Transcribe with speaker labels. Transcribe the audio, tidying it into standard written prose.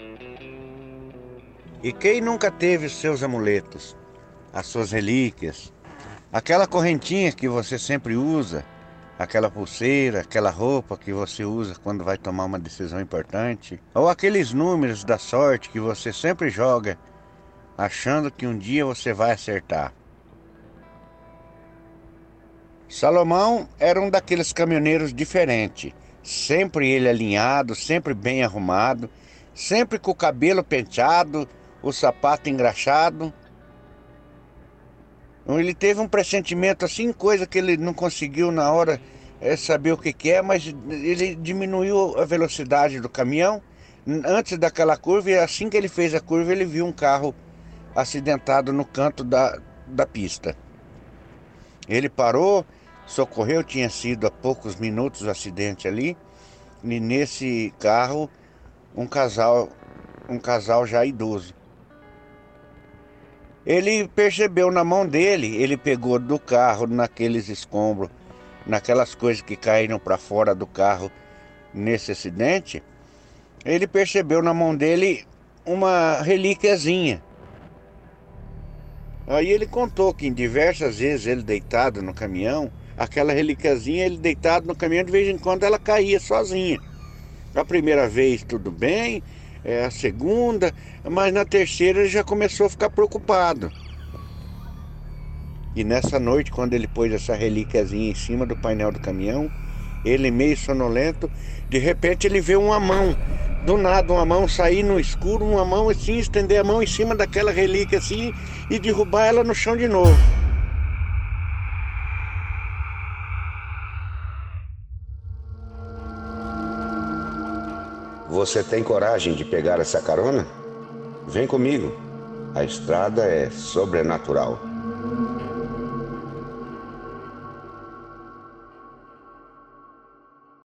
Speaker 1: E quem nunca teve os seus amuletos, as suas relíquias, aquela correntinha que você sempre usa, aquela pulseira, aquela roupa que você usa quando vai tomar uma decisão importante, ou aqueles números da sorte que você sempre joga, achando que um dia você vai acertar. Salomão era um daqueles caminhoneiros diferentes, sempre ele alinhado, sempre bem arrumado, sempre com o cabelo penteado, o sapato engraxado. Ele teve um pressentimento assim, coisa que ele não conseguiu na hora saber o que que é, mas ele diminuiu a velocidade do caminhão antes daquela curva, e assim que ele fez a curva, ele viu um carro acidentado no canto da pista. Ele parou, socorreu, tinha sido há poucos minutos o acidente ali, e nesse carro um casal, um casal já idoso. Ele percebeu na mão dele, ele pegou do carro naqueles escombros, naquelas coisas que caíram para fora do carro nesse acidente. Ele percebeu na mão dele uma relíquiazinha. Aí ele contou que em diversas vezes ele deitado no caminhão, aquela relíquiazinha, ele deitado no caminhão, de vez em quando ela caía sozinha. A primeira vez tudo bem, a segunda, mas na terceira ele já começou a ficar preocupado. E nessa noite, quando ele pôs essa relíquiazinha em cima do painel do caminhão, ele meio sonolento, de repente ele vê uma mão, do nada uma mão sair no escuro, uma mão assim, estender a mão em cima daquela relíquia assim e derrubar ela no chão de novo.
Speaker 2: Você tem coragem de pegar essa carona? Vem comigo. A estrada é sobrenatural.